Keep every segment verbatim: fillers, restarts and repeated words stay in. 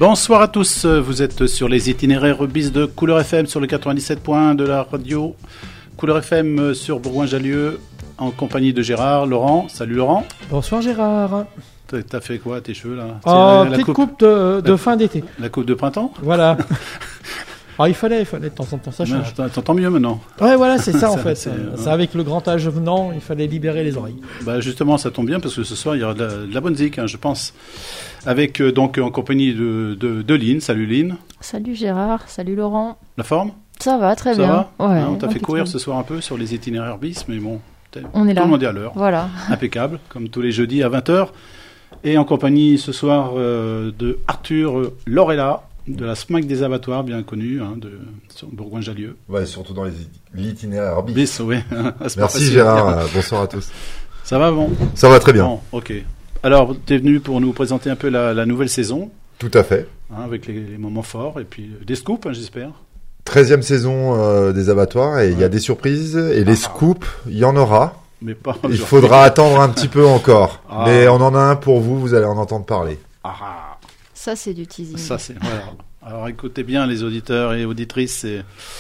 Bonsoir à tous, vous êtes sur les itinéraires bis de Couleur F M sur le quatre-vingt-dix-sept point un de la radio Couleur F M sur Bourgoin-Jallieu en compagnie de Gérard, Laurent. Salut Laurent. Bonsoir Gérard. T'as, t'as fait quoi tes cheveux là? Oh, petite coupe, coupe de, de la, fin d'été. La coupe de printemps? Voilà. Alors il fallait, il fallait de temps en temps, ça change. Mais, t'entends mieux maintenant? Ouais, voilà, c'est ça en ça, fait. C'est, c'est avec le grand âge venant, il fallait libérer les oreilles. Bah justement, ça tombe bien parce que ce soir il y aura de la, de la bonne zik, hein, je pense. Avec euh, donc en compagnie de, de, de Lynn. Salut Lynn. Salut Gérard, salut Laurent. La forme? Ça va, très ça bien. Va ouais, hein, on t'a fait courir ce soir un peu sur les itinéraires bis, mais bon, on est là. Tout le monde est à l'heure. Voilà. Impeccable, comme tous les jeudis à vingt heures. Et en compagnie ce soir euh, de Arthur Lorella, de la SMAC des abattoirs, bien connue, hein, de sur Bourgoin-Jallieu. Ouais, surtout dans les l'itinéraire bis. Bis, oui. Merci Gérard, euh, bonsoir à tous. Ça va, bon? Ça va très bien. Bon, ok. Alors, tu es venu pour nous présenter un peu la, la nouvelle saison. Tout à fait. Hein, avec les, les moments forts et puis des scoops, hein, j'espère. treizième saison euh, des abattoirs et il ouais. y a des surprises et ah. les scoops, il y en aura. Mais pas il faudra attendre un petit peu encore. Ah. Mais on en a un pour vous, vous allez en entendre parler. Ah. Ça, c'est du teasing. Ça, c'est, voilà. Alors, écoutez bien, les auditeurs et auditrices. C'est...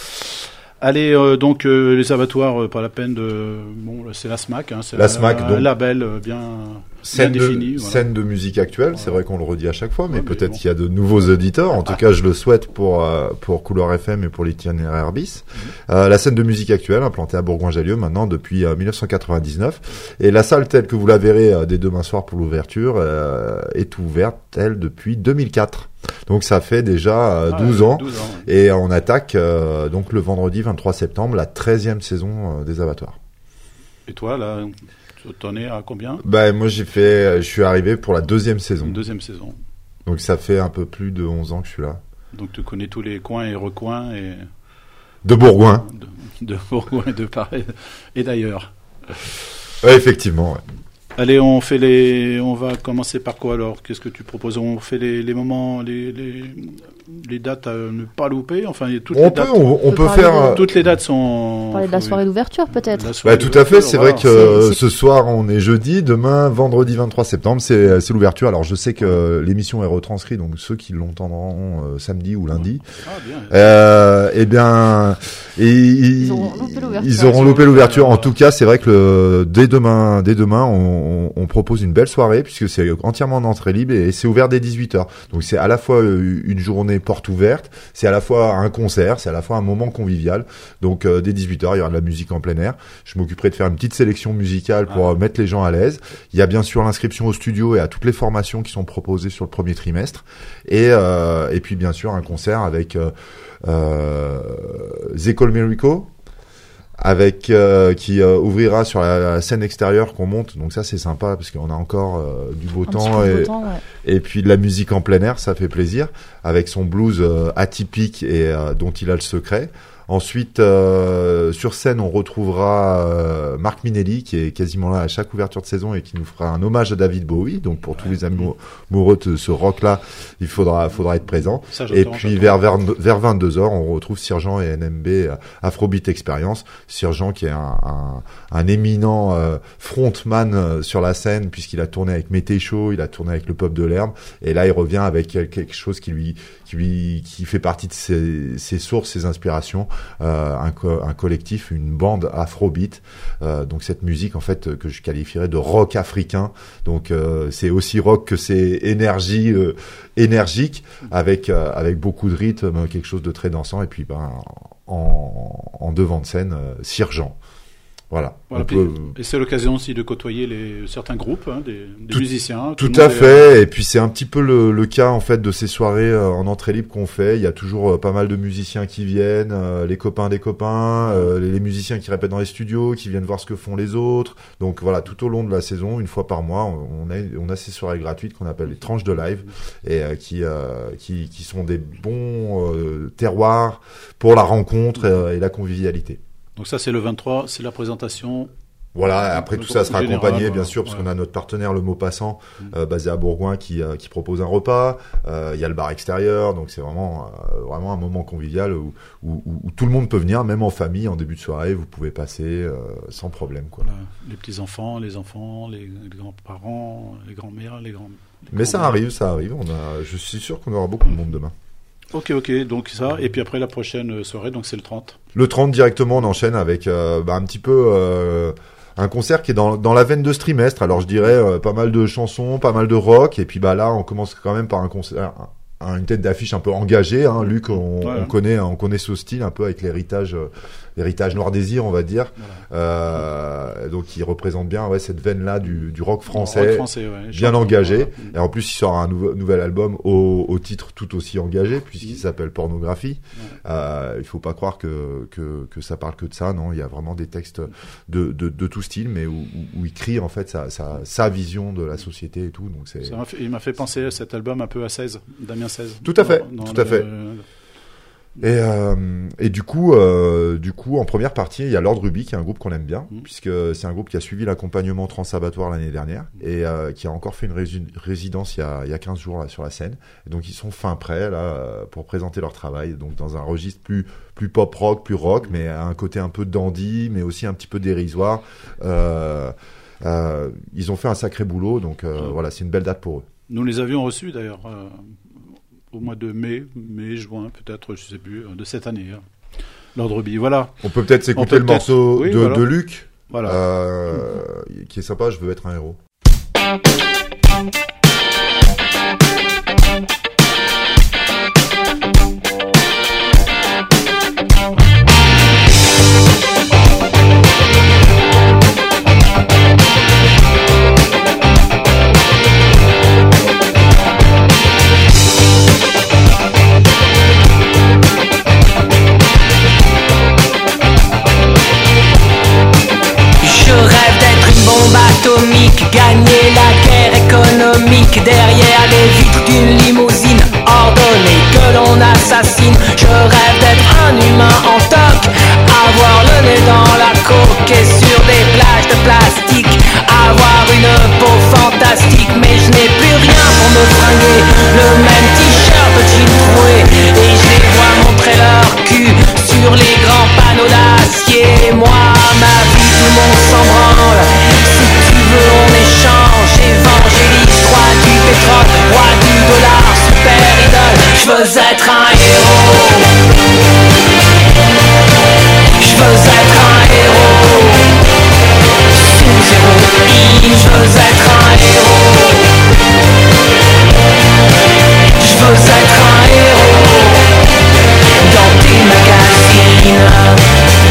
Allez, euh, donc, euh, les abattoirs, euh, pas la peine de... Bon, c'est la SMAC. Hein, c'est la un, SMAC, un donc. label euh, bien, scène bien de, défini. Voilà. Scène de musique actuelle, voilà. C'est vrai qu'on le redit à chaque fois, mais ouais, peut-être mais bon. qu'il y a de nouveaux auditeurs. En tout cas, je le souhaite pour, euh, pour Couleur F M et pour l'itinéraire bis. Mm-hmm. Euh, la scène de musique actuelle, implantée à Bourgoin-Jallieu maintenant depuis euh, dix-neuf cent quatre-vingt-dix-neuf. Et la salle telle que vous la verrez euh, dès demain soir pour l'ouverture euh, est ouverte, elle, depuis deux mille quatre. Donc ça fait déjà euh, ah, douze ans, douze ans ouais. Et on attaque euh, donc le vendredi vingt-trois septembre la treizième saison euh, des abattoirs. Et toi là, t'en es à combien? Bah moi j'ai fait, je suis arrivé pour la deuxième saison. Deuxième saison. Donc ça fait un peu plus de onze ans que je suis là. Donc tu connais tous les coins et recoins et de Bourgoin. De, de Bourgoin et de Paris et d'ailleurs. Ouais, effectivement. Ouais. Allez, on fait les. On va commencer par quoi alors? Qu'est-ce que tu proposes? On fait les, les moments, les, les, les dates à ne pas louper. Enfin, toutes on les peut, dates. on, on peut faire. De... Toutes les dates sont. Parler de la soirée d'ouverture peut-être. Bah tout à fait. C'est voilà. vrai que c'est, c'est... ce soir on est jeudi, demain vendredi vingt-trois septembre, c'est c'est l'ouverture. Alors je sais que l'émission est retranscrite, donc ceux qui l'entendront euh, samedi ou lundi. Ah bien. Euh, eh bien, et, ils, ils auront loupé l'ouverture. Ils auront loupé l'ouverture. En tout cas, c'est vrai que le, dès demain, dès demain, on On, on propose une belle soirée puisque c'est entièrement en entrée libre et c'est ouvert dès dix-huit heures. Donc c'est à la fois une journée porte ouverte, c'est à la fois un concert, c'est à la fois un moment convivial. Donc euh, dès dix-huit heures, il y aura de la musique en plein air. Je m'occuperai de faire une petite sélection musicale pour ah. mettre les gens à l'aise. Il y a bien sûr l'inscription au studio et à toutes les formations qui sont proposées sur le premier trimestre. Et, euh, et puis bien sûr un concert avec euh, euh, Zecol Miracle, avec euh, qui euh, ouvrira sur la, la scène extérieure qu'on monte, donc ça c'est sympa parce qu'on a encore euh, du beau un temps, et, beau temps ouais. et puis de la musique en plein air, ça fait plaisir, avec son blues euh, atypique et euh, dont il a le secret. Ensuite, euh, sur scène, on retrouvera euh, Marc Minelli, qui est quasiment là à chaque ouverture de saison et qui nous fera un hommage à David Bowie. Donc, pour ouais. tous les amoureux de ce rock-là, il faudra, faudra être présent. Ça, et puis, vers, vers, vers vingt-deux heures, on retrouve Sirgeant et N M B Afrobeat Experience. Sirgeant qui est un, un, un éminent euh, frontman euh, sur la scène, puisqu'il a tourné avec Mété Chaud, il a tourné avec le Peuple de l'Herbe. Et là, il revient avec quelque chose qui lui, qui lui, qui fait partie de ses, ses sources, ses inspirations. Euh, un, co- un collectif, une bande afrobeat, euh, donc cette musique en fait que je qualifierais de rock africain, donc euh, c'est aussi rock que c'est énergie euh, énergique avec euh, avec beaucoup de rythme, quelque chose de très dansant, et puis ben en, en devant de scène euh, Sirgeant. Voilà. voilà puis, peut... Et c'est l'occasion aussi de côtoyer les, certains groupes, hein, des, des tout, musiciens. Tout, tout à fait. Est... Et puis c'est un petit peu le, le cas en fait de ces soirées euh, en entrée libre qu'on fait. Il y a toujours euh, pas mal de musiciens qui viennent, euh, les copains des copains, euh, les, les musiciens qui répètent dans les studios, qui viennent voir ce que font les autres. Donc voilà, tout au long de la saison, une fois par mois, on a on a ces soirées gratuites qu'on appelle les tranches de live et euh, qui euh, qui qui sont des bons euh, terroirs pour la rencontre euh, et la convivialité. Donc ça, c'est le vingt-trois, c'est la présentation. Voilà, après tout ça sera général, accompagné, voilà. bien sûr, parce ouais. qu'on a notre partenaire, le Maupassant, mmh. euh, basé à Bourgoin, qui, euh, qui propose un repas. Euh, il y a le bar extérieur, donc c'est vraiment, euh, vraiment un moment convivial où, où, où, où tout le monde peut venir, même en famille, en début de soirée, vous pouvez passer euh, sans problème, quoi. Voilà. Les petits enfants, les enfants, les, les grands-parents, les grands-mères, les grands Mais ça arrive, ça arrive. On a, je suis sûr qu'on aura beaucoup de monde demain. Ok, ok, donc ça, et puis après la prochaine soirée, donc c'est le trente. Le trente directement, on enchaîne avec euh, bah, un petit peu euh, un concert qui est dans, dans la veine de ce trimestre. Alors je dirais euh, pas mal de chansons, pas mal de rock, et puis bah là on commence quand même par un concert, un, une tête d'affiche un peu engagée. Hein. Luc, on, ouais. on connaît, on connaît ce style un peu avec l'héritage, euh, l'héritage Noir Désir, on va dire. Voilà. Euh, donc il représente bien ouais cette veine là du, du rock français, rock français ouais. bien Chant, engagé. Voilà. Et en plus il sort un nouveau, nouvel album au, au titre tout aussi engagé puisqu'il mmh. s'appelle Pornographie. Ouais. Euh, il faut pas croire que, que que ça parle que de ça, non. Il y a vraiment des textes de de, de tout style, mais où, où il crie en fait sa, sa sa vision de la société et tout. Donc c'est. Ça m'a fait, il m'a fait penser à cet album un peu à seize, Damien seize. Tout à fait, dans, dans tout à le, fait. Et, euh, et du coup, euh, du coup, en première partie, il y a Lord Ruby, qui est un groupe qu'on aime bien, mmh. puisque c'est un groupe qui a suivi l'accompagnement Transabattoir l'année dernière et euh, qui a encore fait une rési- résidence il y a, il y a quinze jours là sur la scène. Et donc ils sont fin prêts là pour présenter leur travail, donc dans un registre plus plus pop rock, plus rock, mais à un côté un peu dandy, mais aussi un petit peu dérisoire. Euh, euh, ils ont fait un sacré boulot, donc euh, mmh. voilà, c'est une belle date pour eux. Nous les avions reçus d'ailleurs. Euh... au mois de mai, mai, juin, peut-être, je sais plus, de cette année. Hein. Lord Ruby, voilà. On peut peut-être s'écouter peut le peut-être... morceau oui, de, voilà. de Luc, voilà. euh, mmh. qui est sympa, Je veux être un héros. Gagner la guerre économique derrière les vitres d'une limousine ordonnée que l'on assassine. Je rêve d'être un humain en toc, avoir le nez dans la coke et sur des plages de plastique, avoir une peau fantastique. Mais je n'ai plus rien pour me fringuer, le même t-shirt de jean troué, et je les vois montrer leur cul sur les grands panneaux d'acier. Moi, ma vie, tout le monde s'en branle. Si tu veux, on échange, évangéliste, roi du pétrole, roi du dollar, super idole. Je veux être un héros. Je veux être un héros. Sous héroïne, je veux être un héros. Je veux être un héros. Dans tes magazines.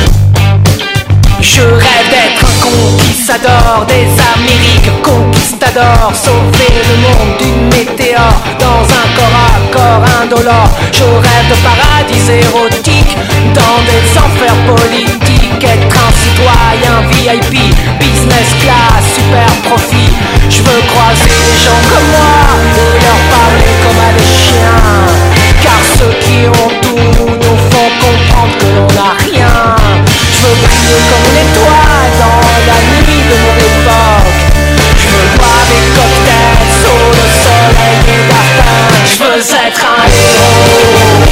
Je rêve d'être un conquistador des Amériques, conquistador, sauver le monde d'une météore dans un corps à corps indolore. Je rêve de paradis érotiques dans des enfers politiques, être un citoyen V I P, business class, super profit. Je veux croiser des gens comme moi et leur parler comme à des chiens, car ceux qui ont tout nous font comprendre que l'on n'a rien. Je veux briller comme une étoile dans la nuit de mon époque. Je veux boire des cocktails sous le soleil et la faim. Je veux être un héros.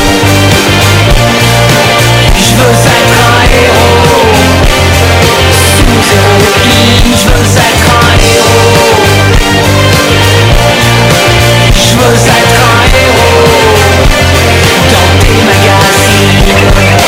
Je veux être un héros. Sous héroïne, je veux être un héros. Je veux être un héros. Dans tes magazines.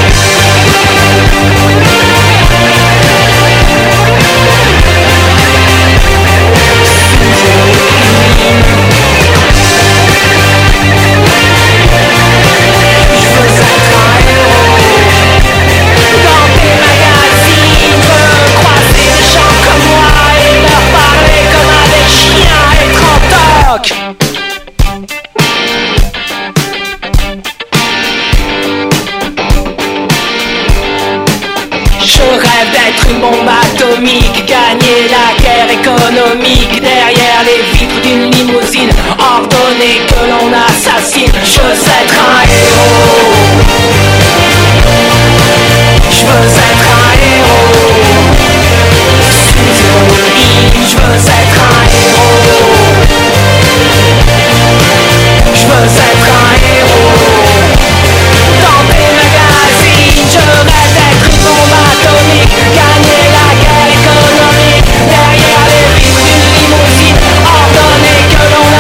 Gagner la guerre économique derrière les vitres d'une limousine ordonnée que l'on assassine. Je veux être un héros. Je veux être un héros. Sous héroïne, je veux être un héros. Je veux être un héros. Dans des magazines, je rêve d'être une bombe atomique. Gagner la guerre économique derrière les vitres d'une limousine ordonnée que l'on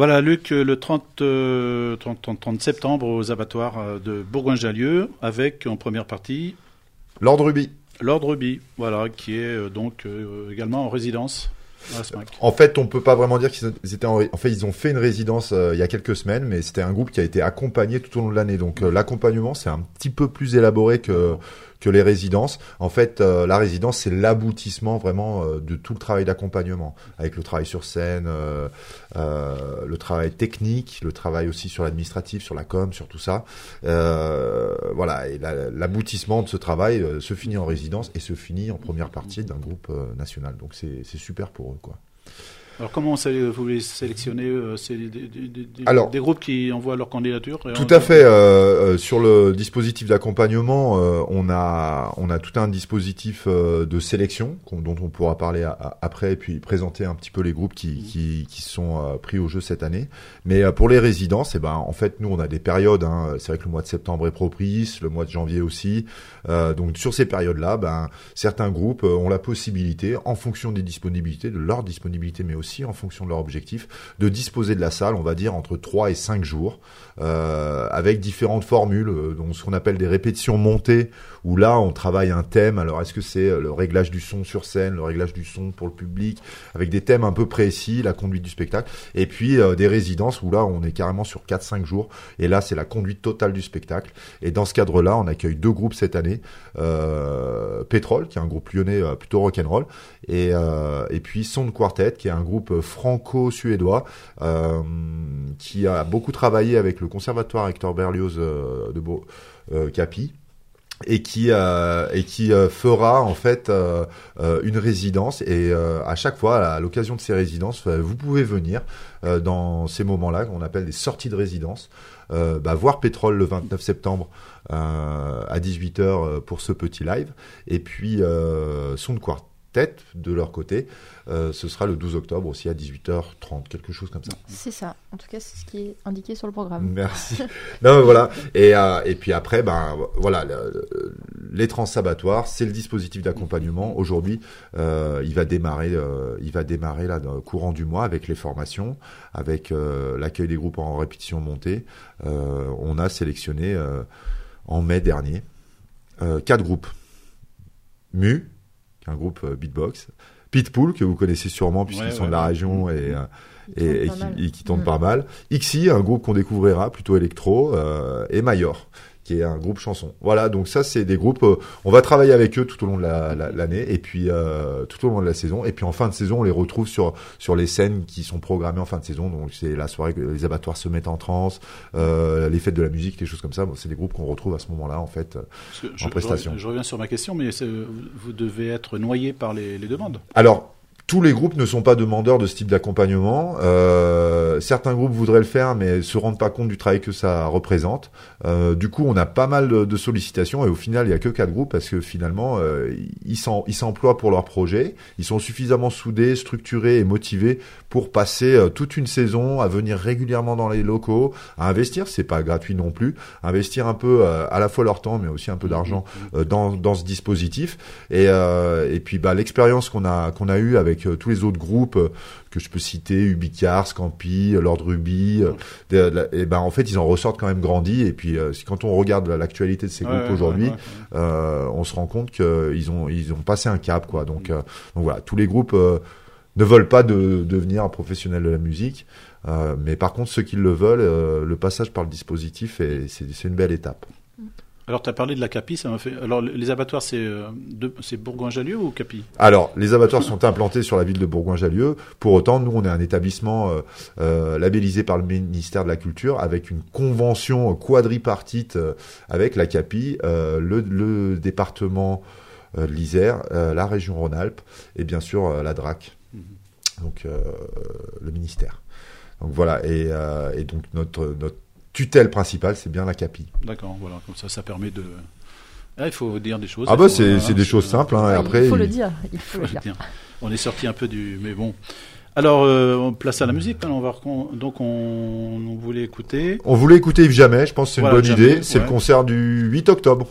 Voilà, Luc, le trente, euh, trente, trente, trente septembre aux abattoirs euh, de Bourgoin-Jallieu, avec en première partie Lord Ruby. Lord Ruby, voilà, qui est euh, donc euh, également en résidence à la SMAC. En fait, on peut pas vraiment dire qu'ils étaient en, ré- en fait, ils ont fait une résidence euh, il y a quelques semaines, mais c'était un groupe qui a été accompagné tout au long de l'année. Donc, euh, l'accompagnement, c'est un petit peu plus élaboré que que les résidences. En fait, euh, la résidence, c'est l'aboutissement vraiment euh, de tout le travail d'accompagnement, avec le travail sur scène, euh, euh, le travail technique, le travail aussi sur l'administratif, sur la com, sur tout ça. Euh, voilà, et la, l'aboutissement de ce travail euh, se finit en résidence et se finit en première partie d'un groupe euh, national. Donc, c'est, c'est super pour eux, quoi. Alors comment vous les sélectionnez euh, C'est des, des, des, Alors, des groupes qui envoient leur candidature et Tout on... à fait. Euh, sur le dispositif d'accompagnement, euh, on a on a tout un dispositif euh, de sélection dont on pourra parler à, à, après, et puis présenter un petit peu les groupes qui mmh. qui, qui sont euh, pris au jeu cette année. Mais euh, pour les résidences, eh ben en fait nous on a des périodes. Hein, c'est vrai que le mois de septembre est propice, le mois de janvier aussi. Euh, donc sur ces périodes-là, ben certains groupes ont la possibilité, en fonction des disponibilités, de leur disponibilité, mais aussi en fonction de leur objectif, de disposer de la salle, on va dire, entre trois et cinq jours, euh, avec différentes formules, euh, donc ce qu'on appelle des répétitions montées, où là, on travaille un thème. Alors, est-ce que c'est le réglage du son sur scène, le réglage du son pour le public, avec des thèmes un peu précis, la conduite du spectacle, et puis euh, des résidences, où là, on est carrément sur quatre cinq jours, et là, c'est la conduite totale du spectacle. Et dans ce cadre-là, on accueille deux groupes cette année, euh, Pétrole, qui est un groupe lyonnais euh, plutôt rock'n'roll, et, euh, et puis Sound Quartet, qui est un groupe franco-suédois, euh, qui a beaucoup travaillé avec le conservatoire Hector Berlioz euh, de Beau, euh, Capi, et qui euh, et qui euh, fera en fait euh, euh, une résidence, et euh, à chaque fois à l'occasion de ces résidences, euh, vous pouvez venir euh, dans ces moments-là qu'on appelle des sorties de résidence, euh, bah, voir Pétrole le vingt-neuf septembre euh, à dix-huit heures pour ce petit live, et puis euh, Sound Quartet de leur côté, euh, ce sera le douze octobre aussi à dix-huit heures trente, quelque chose comme ça. C'est ça, en tout cas c'est ce qui est indiqué sur le programme. Merci. Non mais voilà, et euh, et puis après ben voilà, le, le, les transabattoirs, c'est le dispositif d'accompagnement. Aujourd'hui, euh, il va démarrer euh, il va démarrer là dans le courant du mois avec les formations, avec euh, l'accueil des groupes en répétition montée. Euh, on a sélectionné euh, en mai dernier euh, quatre groupes. Mu, qui est un groupe euh, beatbox, Pitbull, que vous connaissez sûrement puisqu'ils ouais, sont ouais, de la ouais. région et, euh, et, et, qui, et qui tournent ouais. pas mal, Ixi, un groupe qu'on découvrira plutôt électro, euh, et Mayor, qui est un groupe chanson. Voilà, donc ça c'est des groupes, euh, on va travailler avec eux tout au long de la, la, l'année, et puis euh, tout au long de la saison, et puis en fin de saison on les retrouve sur sur les scènes qui sont programmées en fin de saison. Donc c'est la soirée que les abattoirs se mettent en transe, euh, les fêtes de la musique, des choses comme ça. Bon, c'est des groupes qu'on retrouve à ce moment-là en fait en je, prestation. Je, je reviens sur ma question, mais c'est, vous devez être noyé par les, les demandes. Alors tous les groupes ne sont pas demandeurs de ce type d'accompagnement. Euh, certains groupes voudraient le faire, mais se rendent pas compte du travail que ça représente. Euh, du coup, on a pas mal de, de sollicitations, et au final, il y a que quatre groupes parce que finalement, euh, ils, s'en, ils s'emploient pour leur projet. Ils sont suffisamment soudés, structurés et motivés pour passer euh, toute une saison à venir régulièrement dans les locaux, à investir. C'est pas gratuit non plus. Investir un peu euh, à la fois leur temps, mais aussi un peu d'argent euh, dans dans ce dispositif. Et euh, et puis bah l'expérience qu'on a qu'on a eue avec tous les autres groupes que je peux citer, Ubicar, Scampi, Lord Ruby, euh, et ben en fait ils en ressortent quand même grandis. Et puis euh, quand on regarde l'actualité de ces groupes ouais, aujourd'hui, ouais, ouais, ouais. Euh, on se rend compte qu'ils ont ils ont passé un cap, quoi. Donc, euh, donc voilà, tous les groupes euh, ne veulent pas de, devenir un professionnel de la musique, euh, mais par contre ceux qui le veulent, euh, le passage par le dispositif est, c'est, c'est une belle étape. Alors, tu as parlé de la Capi, ça m'a fait. Alors, les abattoirs, c'est, euh, de... c'est Bourgoin-Jallieu ou Capi ? Alors, les abattoirs sont implantés sur la ville de Bourgoin-Jallieu. Pour autant, nous, on est un établissement euh, euh, labellisé par le ministère de la Culture avec une convention quadripartite euh, avec la Capi, euh, le, le département euh, de l'Isère, euh, la région Rhône-Alpes et bien sûr euh, la D R A C, mmh. donc euh, le ministère. Donc voilà, et, euh, et donc notre notre tutelle principale, c'est bien la Capi. D'accord, voilà, comme ça, ça permet de... Ah, il faut dire des choses. Ah bah faut, c'est, hein, c'est des choses simples. Hein, ouais, après, il faut il... le dire. Il faut le dire. On est sorti un peu du... Mais bon. Alors, euh, on place à la musique. Hein, on va... Donc, on... on voulait écouter... On voulait écouter Yves Jamais, je pense que c'est voilà, une bonne Jamais, idée. C'est ouais. le concert du huit octobre.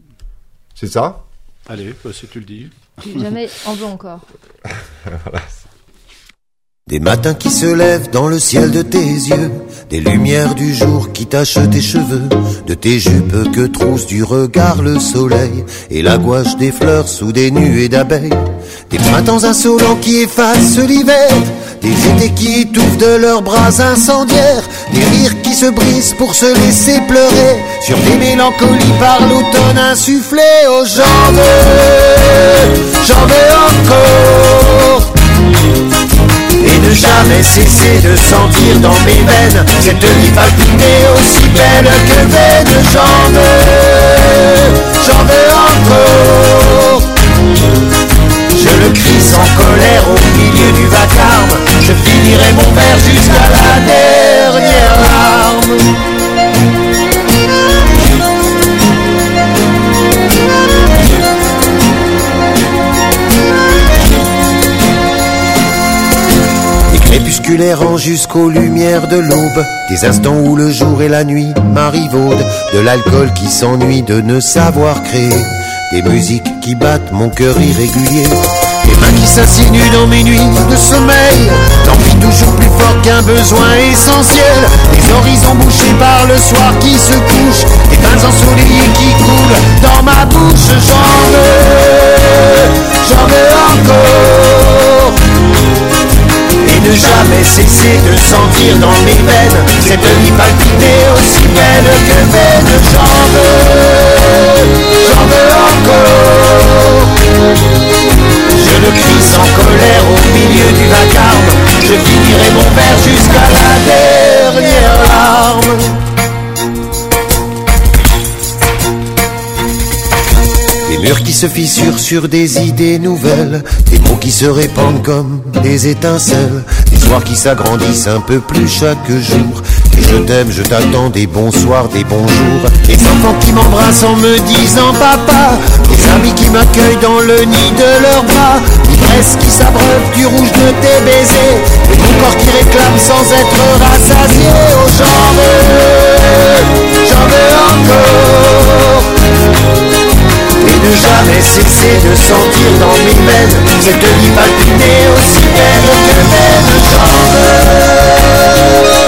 C'est ça ? Allez, bah, si tu le dis. Jamais en veut encore. Voilà. Des matins qui se lèvent dans le ciel de tes yeux, des lumières du jour qui tachent tes cheveux, de tes jupes que trousse du regard le soleil, et la gouache des fleurs sous des nuées d'abeilles. Des printemps insolents qui effacent l'hiver, des étés qui étouffent de leurs bras incendiaires, des rires qui se brisent pour se laisser pleurer, sur des mélancolies par l'automne insufflé. Oh, j'en veux, j'en veux encore, et ne jamais cesser de sentir dans mes veines cette vie palpiter aussi belle que vaine. J'en veux, j'en veux encore, je le crie sans colère au milieu du vacarme, je finirai mon verre jusqu'à la dernière larme. Crépusculaire jusqu'aux lumières de l'aube, des instants où le jour et la nuit m'arrivaudent, de l'alcool qui s'ennuie de ne savoir créer, des musiques qui battent mon cœur irrégulier, des mains qui s'insinuent dans mes nuits de sommeil, d'envie toujours plus forte qu'un besoin essentiel, des horizons bouchés par le soir qui se couche, des bains ensoleillés qui coulent dans ma bouche. J'en veux, j'en veux encore, et ne jamais cesser de sentir dans mes veines cette vie palpiter aussi belle que vaine. J'en veux, j'en veux encore, je le crie sans colère au milieu du vacarme, je finirai mon verre jusqu'à la dernière larme. Des murs qui se fissurent sur des idées nouvelles, des mots qui se répandent comme des étincelles, des soirs qui s'agrandissent un peu plus chaque jour, et je t'aime, je t'attends, des bons soirs, des bons jours, des enfants qui m'embrassent en me disant papa, des amis qui m'accueillent dans le nid de leurs bras, l'ivresse qui s'abreuve du rouge de tes baisers, et mon corps qui réclame sans être rassasié. Oh, j'en veux, j'en veux encore, et ne jamais cesser de sentir dans mes veines cette vie palpiter aussi belle que vaine. J'en veux.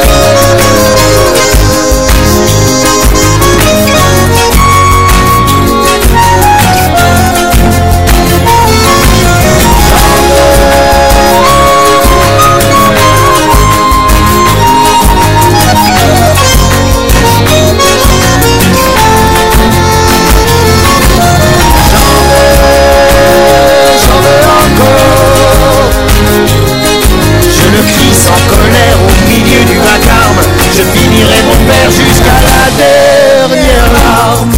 Je finirai mon verre jusqu'à la dernière larme.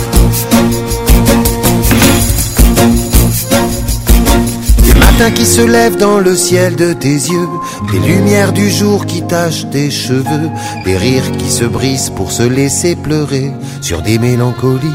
Des matins qui se lèvent dans le ciel de tes yeux, des lumières du jour qui tachent tes cheveux, des rires qui se brisent pour se laisser pleurer sur des mélancolies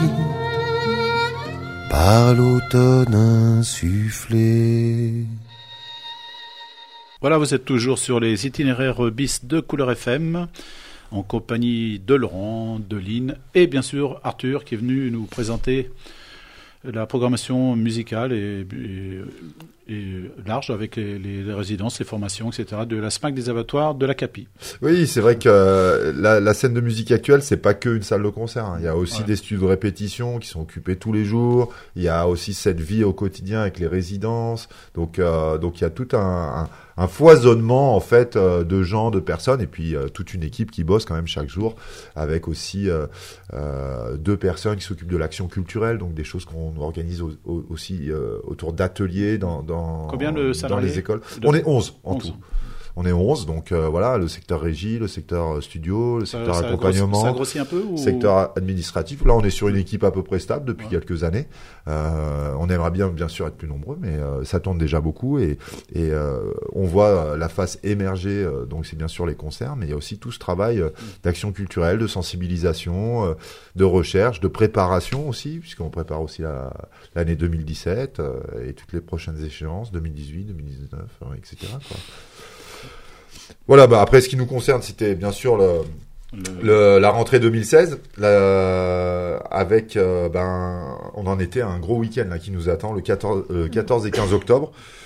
par l'automne insufflé. Voilà, vous êtes toujours sur les itinéraires bis de Couleur F M, en compagnie de Laurent, de Lynn et bien sûr Arthur qui est venu nous présenter la programmation musicale et, et, et large avec les, les résidences, les formations, et cetera de la SMAC des abattoirs de la Capi. Oui, c'est vrai que la, la scène de musique actuelle, c'est pas que une salle de concert. Hein. Il y a aussi ouais. des studios de répétition qui sont occupés tous les jours. Il y a aussi cette vie au quotidien avec les résidences. Donc, euh, donc il y a tout un, un un foisonnement en fait euh, de gens, de personnes, et puis euh, toute une équipe qui bosse quand même chaque jour, avec aussi euh, euh, deux personnes qui s'occupent de l'action culturelle, donc des choses qu'on organise au, au, aussi euh, autour d'ateliers dans dans, Combien de salariés dans les écoles. de... On est onze en onze. tout. On est onze, donc euh, voilà, le secteur régie, le secteur studio, le ça, secteur ça accompagnement, ça grossit un peu ou... secteur administratif. Là, on est sur une équipe à peu près stable depuis ouais. quelques années. Euh, on aimerait bien, bien sûr, être plus nombreux, mais euh, ça tourne déjà beaucoup et, et euh, on voit la face émerger. Euh, donc, c'est bien sûr les concerts, mais il y a aussi tout ce travail euh, d'action culturelle, de sensibilisation, euh, de recherche, de préparation aussi, puisqu'on prépare aussi la, l'année deux mille dix-sept euh, et toutes les prochaines échéances, deux mille dix-huit, deux mille dix-neuf, euh, et cetera, quoi. Voilà, bah après, ce qui nous concerne, c'était bien sûr le, le... le la rentrée deux mille seize, la, avec, euh, ben, on en était à un gros week-end là qui nous attend le quatorze, euh, quatorze et quinze octobre.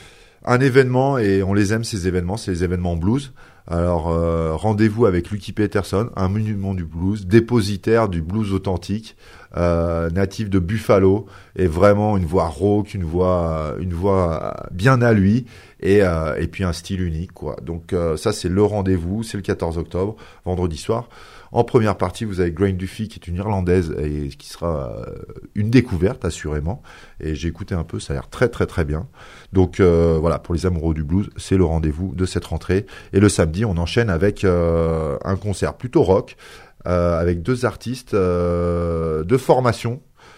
un événement, et on les aime ces événements, c'est les événements blues. Alors euh, rendez-vous avec Lucky Peterson, un monument du blues, dépositaire du blues authentique, euh, natif de Buffalo, et vraiment une voix rauque, une voix, une voix bien à lui, et euh, et puis un style unique, quoi. Donc euh, ça c'est le rendez-vous, c'est le quatorze octobre, vendredi soir. En première partie, vous avez Grain Duffy, qui est une Irlandaise et qui sera une découverte, assurément. Et j'ai écouté un peu, ça a l'air très très très bien. Donc euh, voilà, pour les amoureux du blues, c'est le rendez-vous de cette rentrée. Et le samedi, on enchaîne avec euh, un concert plutôt rock, euh, avec deux artistes euh, de formation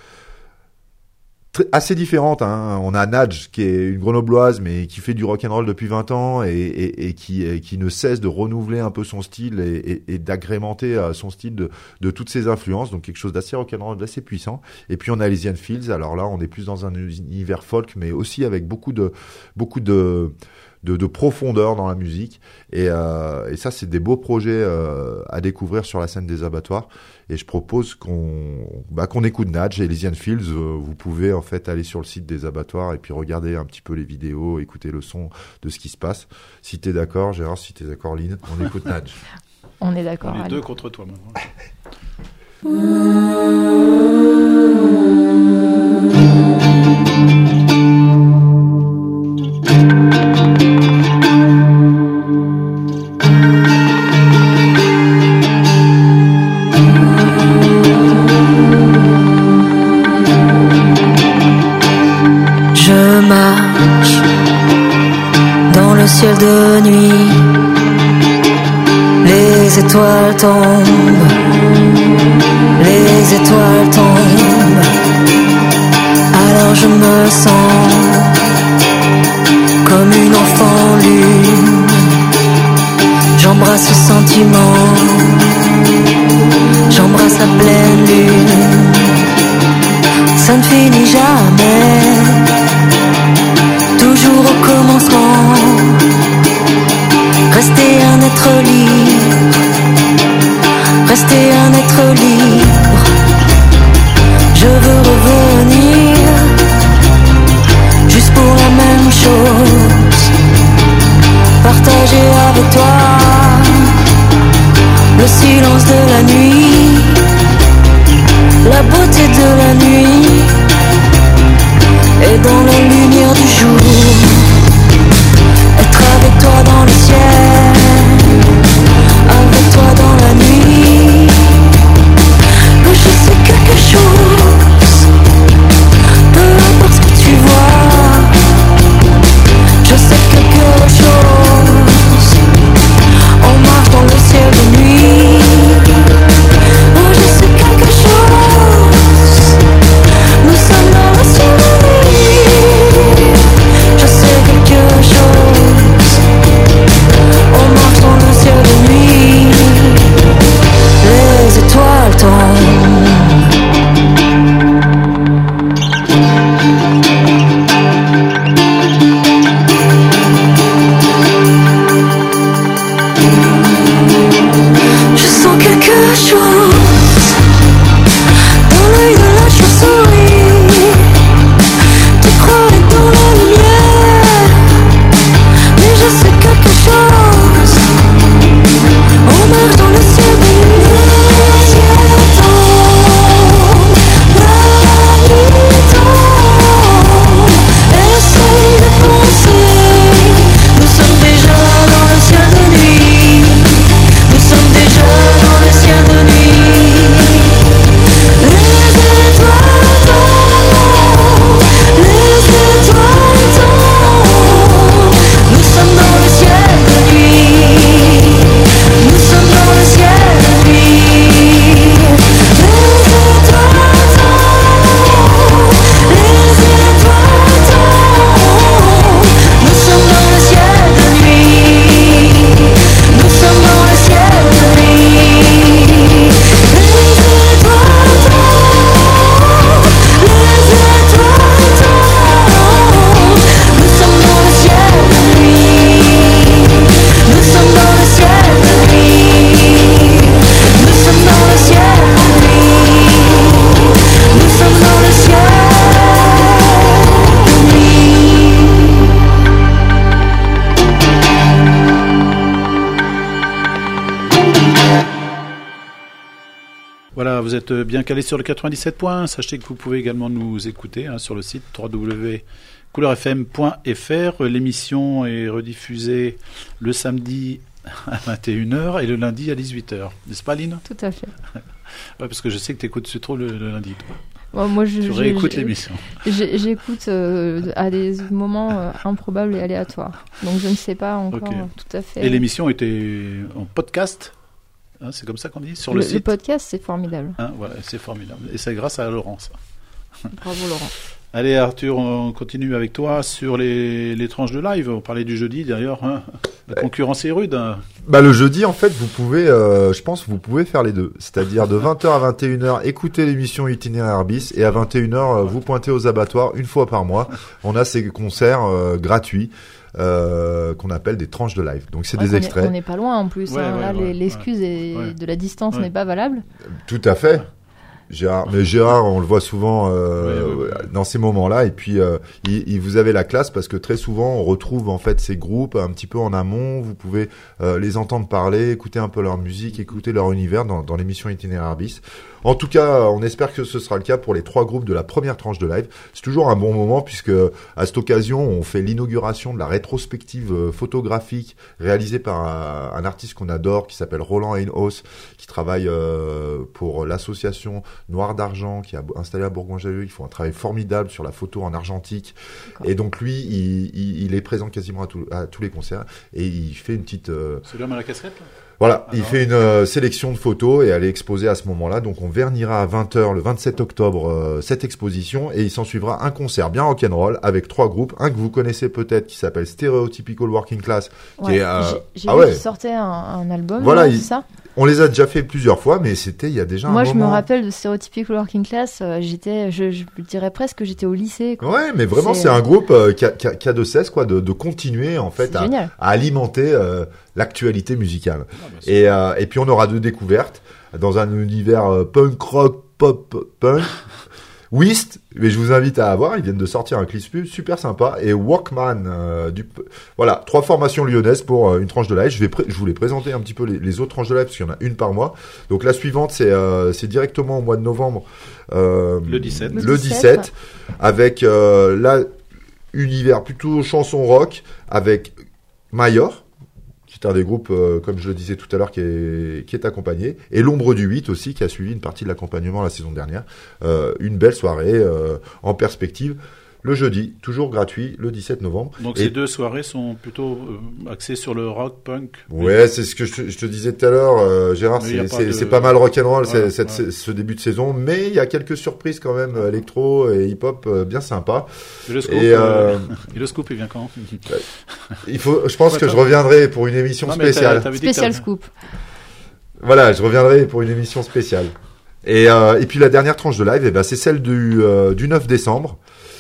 assez différente, hein. On a Nadj qui est une grenobloise mais qui fait du rock'n'roll depuis vingt ans et, et, et, qui, et qui ne cesse de renouveler un peu son style et, et, et d'agrémenter son style de, de toutes ses influences, donc quelque chose d'assez rock'n'roll, d'assez puissant. Et puis on a Elysian Fields, alors là on est plus dans un univers folk mais aussi avec beaucoup de beaucoup de De, de profondeur dans la musique, et, euh, et ça c'est des beaux projets euh, à découvrir sur la scène des abattoirs, et je propose qu'on bah, qu'on écoute Nadj et Elysian Fields. Euh, vous pouvez en fait aller sur le site des abattoirs et puis regarder un petit peu les vidéos, écouter le son de ce qui se passe. Si t'es d'accord Gérard, si t'es d'accord Lynn, on écoute Nadj. On est d'accord. On est allez. deux contre toi maintenant. Ciel de nuit, les étoiles tombent, les étoiles tombent, alors je me sens comme une enfant lune, j'embrasse le sentiment, j'embrasse la pleine lune, ça ne finit jamais, toujours au commencement. Rester un être libre, rester un être libre. Je veux revenir, juste pour la même chose. Partager avec toi le silence de la nuit, la beauté de la nuit, et dans la lumière du jour. Être avec toi dans le ciel, avec toi dans la nuit. Que je sais quelque chose, peu importe ce que tu vois. Je sais quelque chose, on marche dans le ciel de nuit. Oh, je sais quelque chose, nous sommes dans le ciel de nuit. vous êtes bien calés sur le quatre-vingt-dix-sept points. Sachez que vous pouvez également nous écouter hein, sur le site w w w point couleur f m point f r. L'émission est rediffusée le samedi à vingt et une heures et le lundi à dix-huit heures. N'est-ce pas, Lynn? Tout à fait. Ouais, parce que je sais que tu écoutes trop le, le lundi, toi. Bon, moi, je, tu je, réécoutes je, l'émission. J'écoute euh, à des moments euh, improbables et aléatoires. Donc, je ne sais pas encore okay. tout à fait. Et l'émission était en podcast, hein, c'est comme ça qu'on dit, sur le, le site. Le podcast, c'est formidable. Hein, voilà, c'est formidable. Et c'est grâce à Laurent, ça. Bravo, Laurent. Allez, Arthur, on continue avec toi sur les, les tranches de live. On parlait du jeudi, d'ailleurs. Hein. La concurrence est rude. Hein. Bah, le jeudi, en fait, vous pouvez, euh, je pense, vous pouvez faire les deux. C'est-à-dire de vingt heures à vingt et une heures, écouter l'émission Itinéraire Bis, et à vingt et une heures, vous pointez aux abattoirs une fois par mois. On a ces concerts euh, gratuits. Euh, qu'on appelle des tranches de live. Donc c'est ouais, des on extraits. Est, on n'est pas loin en plus. Ouais, hein. ouais, Là, ouais, l'excuse ouais. ouais. de la distance ouais. n'est pas valable. Tout à fait. Gérard, mais Gérard, on le voit souvent euh, ouais, ouais, ouais. dans ces moments-là. Et puis, euh, il, il vous avez la classe parce que très souvent, on retrouve en fait ces groupes un petit peu en amont. Vous pouvez euh, les entendre parler, écouter un peu leur musique, écouter leur univers dans, dans l'émission Itinéraire Bis. En tout cas, on espère que ce sera le cas pour les trois groupes de la première tranche de live. C'est toujours un bon moment puisque à cette occasion, on fait l'inauguration de la rétrospective photographique réalisée par un, un artiste qu'on adore qui s'appelle Roland Einhaus, qui travaille euh, pour l'association Noir d'Argent, qui est installé à Bourgoin-Jallieu. Ils font un travail formidable sur la photo en argentique. D'accord. Et donc lui, il, il, il est présent quasiment à, tout, à tous les concerts et il fait une petite... Euh... C'est l'homme à la casquette là Voilà, Alors... il fait une euh, sélection de photos et elle est exposée à ce moment-là. Donc on vernira à vingt heures le vingt-sept octobre euh, cette exposition et il s'en suivra un concert bien rock'n'roll avec trois groupes. Un que vous connaissez peut-être qui s'appelle Stereotypical Working Class. Ouais, qui est, euh... J'ai ah vu ouais. qu'il sortait un, un album, voilà, là, il... c'est ça On les a déjà fait plusieurs fois, mais c'était il y a déjà Moi, un moment. moment. Moi, je me rappelle de Stereotypical Working Class. Euh, j'étais, je, je dirais presque que j'étais au lycée. Quoi. Ouais, mais vraiment, c'est, c'est un groupe euh, qui, a, qui, a, qui a de cesse quoi, de, de continuer en fait à, à alimenter euh, l'actualité musicale. Ah, bah, et, euh, et puis on aura deux découvertes dans un univers euh, punk rock pop punk. Whist, mais je vous invite à voir, ils viennent de sortir un clip super sympa, et Walkman, euh, du, voilà, trois formations lyonnaises pour euh, une tranche de live. Je vais, pré- je voulais présenter un petit peu les, les autres tranches de live parce qu'il y en a une par mois. Donc la suivante, c'est, euh, c'est directement au mois de novembre, euh, le dix-sept, le dix-sept, avec euh, là univers plutôt chanson rock avec Mayor. C'est un des groupes, euh, comme je le disais tout à l'heure, qui est, qui est accompagné. Et l'Ombre du huit aussi, qui a suivi une partie de l'accompagnement la saison dernière. Euh, une belle soirée euh, en perspective. Le jeudi, toujours gratuit, le dix-sept novembre. Donc et ces deux soirées sont plutôt euh, axées sur le rock, punk. Ouais, mais... c'est ce que je te, je te disais tout à l'heure, euh, Gérard, c'est, pas c'est, de... c'est pas mal rock'n'roll ouais, c'est, cette, ouais. ce début de saison, mais il y a quelques surprises quand même, électro et hip-hop euh, bien sympa. Et le scoop, et, euh... et le scoop, il vient quand? Il faut, je pense ouais, que je reviendrai pour une émission non, spéciale. T'as, t'as Spécial scoop. Voilà, je reviendrai pour une émission spéciale. Et, euh, et puis la dernière tranche de live, eh ben, c'est celle du, euh, du neuf décembre.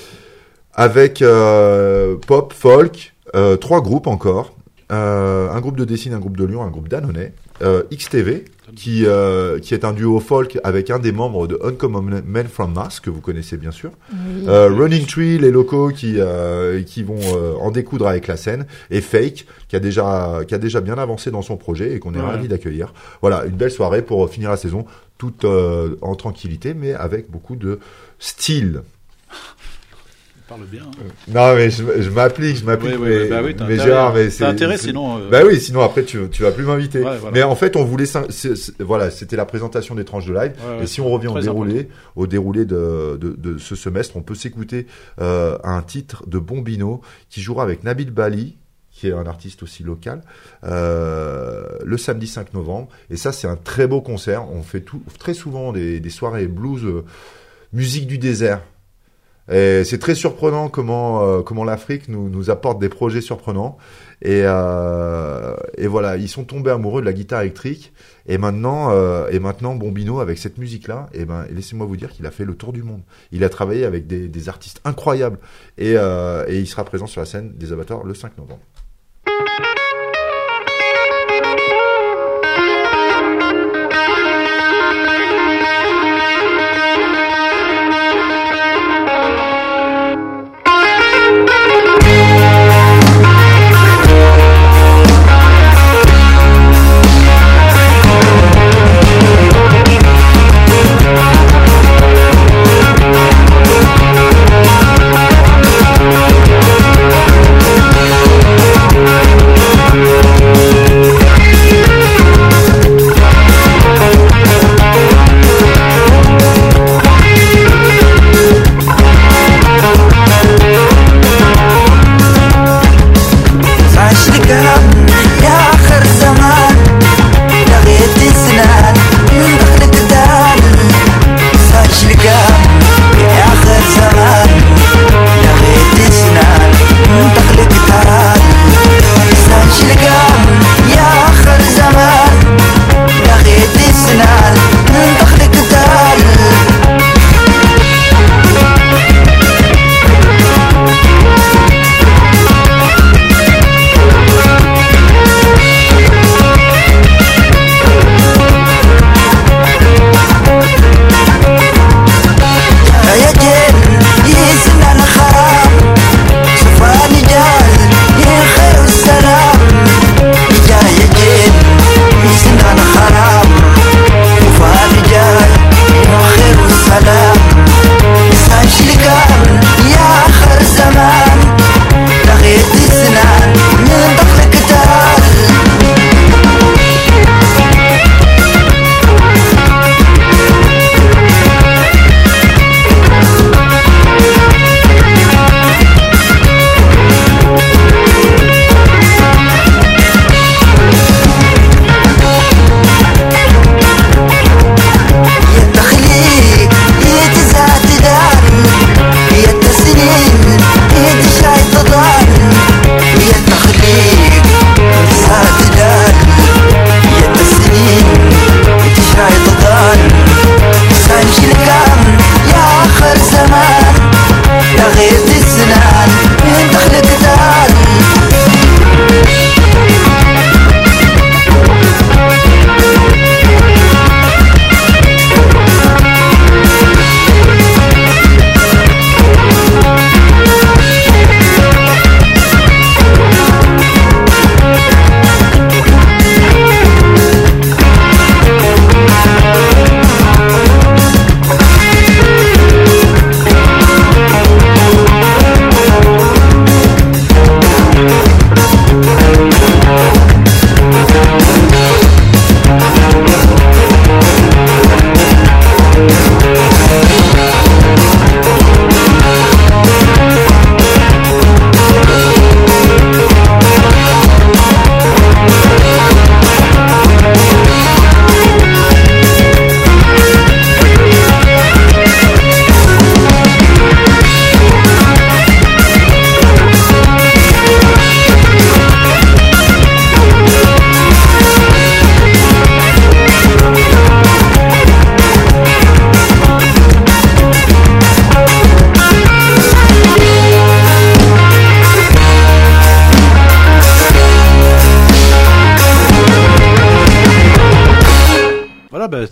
Avec euh, pop, folk, euh, trois groupes encore, euh, un groupe de Dessine, un groupe de Lyon, un groupe d'Annonay, euh, X T V, qui, euh, qui est un duo folk avec un des membres de Uncommon Men from Mars, que vous connaissez bien sûr, oui. euh, Running Tree, les locaux qui, euh, qui vont euh, en découdre avec la scène, et Fake, qui a déjà, qui a déjà bien avancé dans son projet et qu'on est ouais. ravis d'accueillir. Voilà, une belle soirée pour finir la saison, toute euh, en tranquillité, mais avec beaucoup de style. Parle bien. Hein. Non, mais je, je m'applique, je m'applique. Oui, oui, mais, bah oui, mais Gérard, mais c'est. T'as intérêt, sinon. Euh... Bah oui, sinon après tu, tu vas plus m'inviter. Ouais, voilà. Mais en fait, on voulait, c'est, c'est, voilà, c'était la présentation des tranches de live. Ouais, ouais, et si on revient au déroulé, important. au déroulé de, de, de ce semestre, on peut s'écouter euh, un titre de Bombino qui jouera avec Nabil Bali, qui est un artiste aussi local, euh, le samedi cinq novembre. Et ça, c'est un très beau concert. On fait tout, très souvent des, des soirées blues, euh, musique du désert. Et c'est très surprenant comment euh, comment l'Afrique nous nous apporte des projets surprenants et euh, et voilà, ils sont tombés amoureux de la guitare électrique et maintenant euh, et maintenant Bombino avec cette musique là, et ben laissez-moi vous dire qu'il a fait le tour du monde. Il a travaillé avec des des artistes incroyables et euh, et il sera présent sur la scène des Abattoirs le cinq novembre.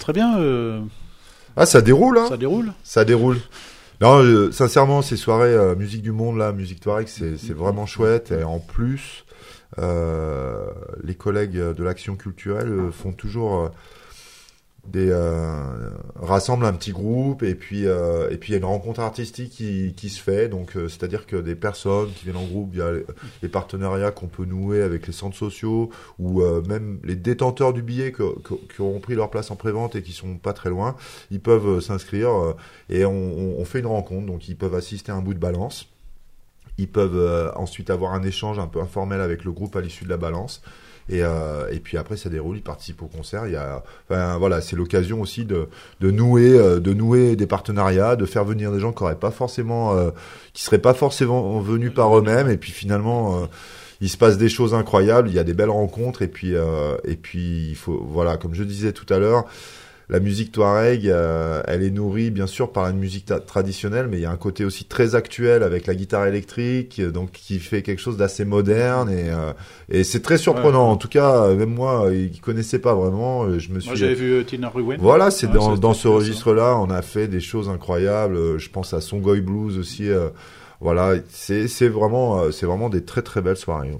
très bien. Euh, Ah, ça déroule, hein. ça déroule. Ça déroule. Non, euh, sincèrement, ces soirées euh, musique du monde, là, musique Touareg, c'est, c'est vraiment chouette. Et en plus, euh, les collègues de l'action culturelle euh, font toujours euh, des euh, rassemblent un petit groupe et puis euh, et puis il y a une rencontre artistique qui qui se fait. Donc, euh, c'est-à-dire que des personnes qui viennent en groupe, il y a les, les partenariats qu'on peut nouer avec les centres sociaux ou euh, même les détenteurs du billet que, que, qui ont pris leur place en prévente et qui sont pas très loin, ils peuvent euh, s'inscrire euh, et on, on, on fait une rencontre. Donc, ils peuvent assister à un bout de balance. Ils peuvent euh, ensuite avoir un échange un peu informel avec le groupe à l'issue de la balance. Et, euh, et puis après ça déroule, ils participent au concert. Il y a, enfin voilà, c'est l'occasion aussi de, de nouer, euh, de nouer des partenariats, de faire venir des gens qui auraient pas forcément, euh, qui seraient pas forcément venus par eux-mêmes. Et puis finalement, euh, il se passe des choses incroyables. Il y a des belles rencontres. Et puis, euh, et puis il faut, voilà, comme je disais tout à l'heure. La musique touareg, euh, elle est nourrie bien sûr par une musique ta- traditionnelle, mais il y a un côté aussi très actuel avec la guitare électrique, donc qui fait quelque chose d'assez moderne et, euh, et c'est très surprenant. Ouais. En tout cas, même moi, qui connaissais pas vraiment, je me suis. Moi, j'avais vu euh, Tina Ruwen. Voilà, c'est ouais, dans, c'est dans ce registre-là, on a fait des choses incroyables. Je pense à Songoy Blues aussi. Euh, voilà, c'est c'est vraiment c'est vraiment des très très belles soirées.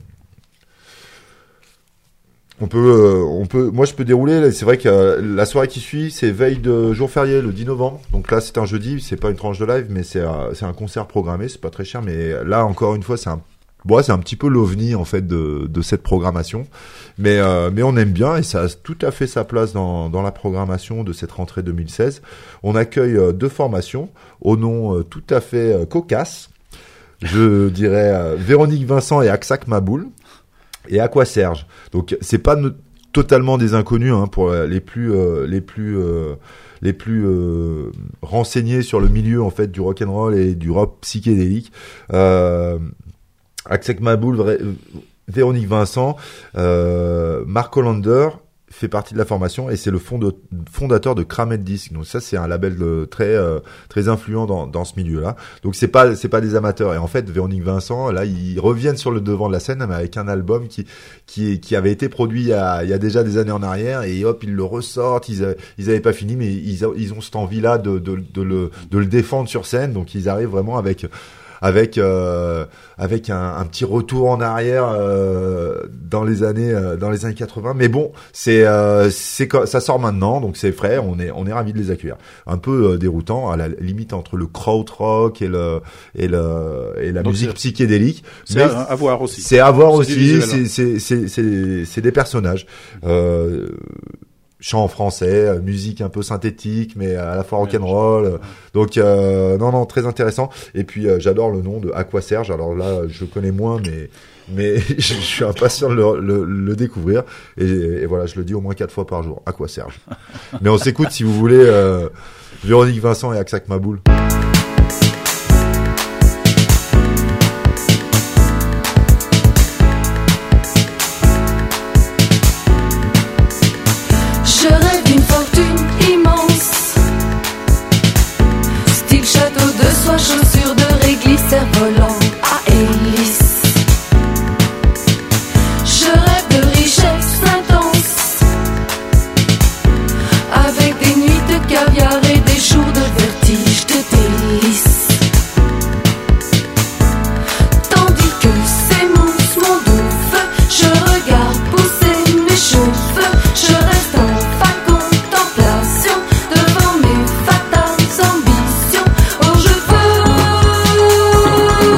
On peut, euh, on peut, moi je peux dérouler. C'est vrai que euh, la soirée qui suit, c'est veille de jour férié, le dix novembre. Donc là, c'est un jeudi, c'est pas une tranche de live, mais c'est, euh, c'est un concert programmé. C'est pas très cher, mais là encore une fois, c'est un, bon, c'est un petit peu l'ovni en fait de, de cette programmation. Mais, euh, mais on aime bien et ça a tout à fait sa place dans, dans la programmation de cette rentrée deux mille seize. On accueille euh, deux formations au nom euh, tout à fait euh, cocasse. Je dirais euh, Véronique Vincent et Aksak Maboul. Et Aqua Serge. Donc c'est pas no- totalement des inconnus hein, pour les plus euh, les plus euh, les plus euh, renseignés sur le milieu en fait du rock and roll et du rock psychédélique. Euh, Aksak Maboul, Vra- Véronique Vincent, euh, Marc Hollander fait partie de la formation et c'est le fonde- fondateur de Kramet Disc. Donc ça c'est un label de, très euh, très influent dans dans ce milieu-là. Donc c'est pas c'est pas des amateurs et en fait Véronique Vincent là ils reviennent sur le devant de la scène mais avec un album qui qui qui avait été produit il y a il y a déjà des années en arrière et hop ils le ressortent, ils avaient, ils avaient pas fini mais ils ils ont cette envie-là de de de le de le défendre sur scène. Donc ils arrivent vraiment avec avec euh, avec un, un petit retour en arrière euh, dans les années euh, dans les années quatre-vingts. Mais bon, c'est euh, c'est ça sort maintenant, donc c'est frais. On est on est ravis de les accueillir. Un peu euh, déroutant, à la limite entre le krautrock et le et le et la donc musique c'est, psychédélique. C'est mais à, à voir aussi. C'est à voir c'est aussi. C'est c'est c'est c'est c'est des personnages. Euh, chant en français, musique un peu synthétique, mais à la fois rock'n'roll. Ouais, donc euh, non non très intéressant. Et puis euh, j'adore le nom de Aqua Serge. Alors là je connais moins, mais mais je suis impatient de le, le, le découvrir. Et, et voilà, je le dis au moins quatre fois par jour. Aqua Serge. Mais on s'écoute si vous voulez. Euh, Véronique Vincent et Aksak Maboul. Chaussures de réglisse, cerf-volant à hélice. Je rêve de richesse intense, avec des nuits de caviar et des jours de vertige, de délices. Tandis que s'émousse mon doux feu, je regarde pousser mes cheveux. Je reste en fa contemplation devant mes fatales ambitions. Oh, je veux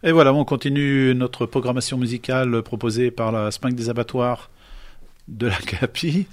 Et voilà, on continue notre programmation musicale proposée par la Spinque des Abattoirs de la Capie.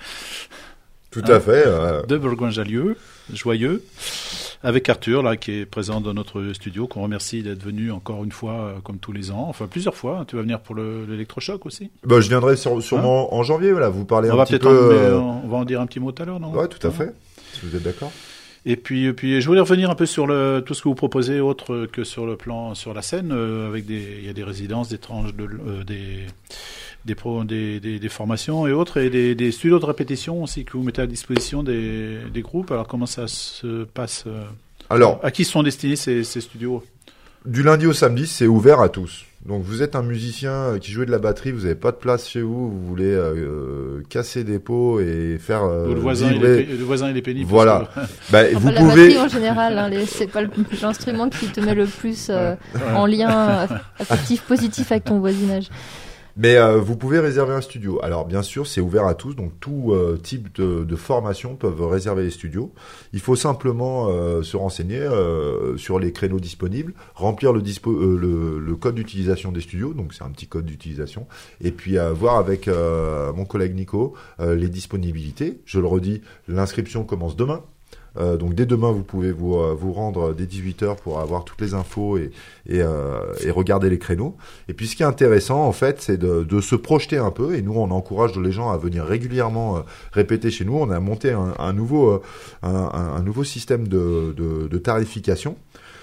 Tout hein, à fait. Euh... De Bourgoin-Jallieu, joyeux, avec Arthur, là, qui est présent dans notre studio, qu'on remercie d'être venu encore une fois, euh, comme tous les ans, enfin plusieurs fois. Tu vas venir pour le, l'électrochoc aussi? Bah, je viendrai sur, sûrement hein en janvier, voilà, vous parlez on un va petit peu... En, euh... On va en dire un petit mot tout à l'heure, non? Ouais, tout à hein fait, si vous êtes d'accord. Et puis, et puis, je voulais revenir un peu sur le, tout ce que vous proposez, autre que sur le plan, sur la scène, euh, avec des, il y a des résidences, des tranches de, euh, des, des, pro, des, des, des formations et autres, et des, des studios de répétition aussi que vous mettez à disposition des, des groupes. Alors, comment ça se passe euh, Alors, à qui sont destinés ces, ces studios? Du lundi au samedi, c'est ouvert à tous. Donc vous êtes un musicien qui joue de la batterie, vous n'avez pas de place chez vous, vous voulez euh, casser des pots et faire euh, le voisin, vibrer... il est, le voisin il est pénible. Voilà. Que... bah, enfin, vous la pouvez. batterie en général, hein, les, c'est pas le, l'instrument qui te met le plus euh, ouais. en lien affectif positif avec ton voisinage. Mais euh, vous pouvez réserver un studio. Alors bien sûr, c'est ouvert à tous, donc tout euh, type de, de formation peuvent réserver les studios. Il faut simplement euh, se renseigner euh, sur les créneaux disponibles, remplir le, dispo, euh, le, le code d'utilisation des studios, donc c'est un petit code d'utilisation, et puis euh, voir avec euh, mon collègue Nico euh, les disponibilités. Je le redis, l'inscription commence demain. Euh, donc dès demain, vous pouvez vous, euh, vous rendre dès dix-huit heures pour avoir toutes les infos et, et, euh, et regarder les créneaux. Et puis ce qui est intéressant, en fait, c'est de, de se projeter un peu. Et nous, on encourage les gens à venir régulièrement euh, répéter chez nous. On a monté un, un, nouveau, euh, un, un nouveau système de, de, de tarification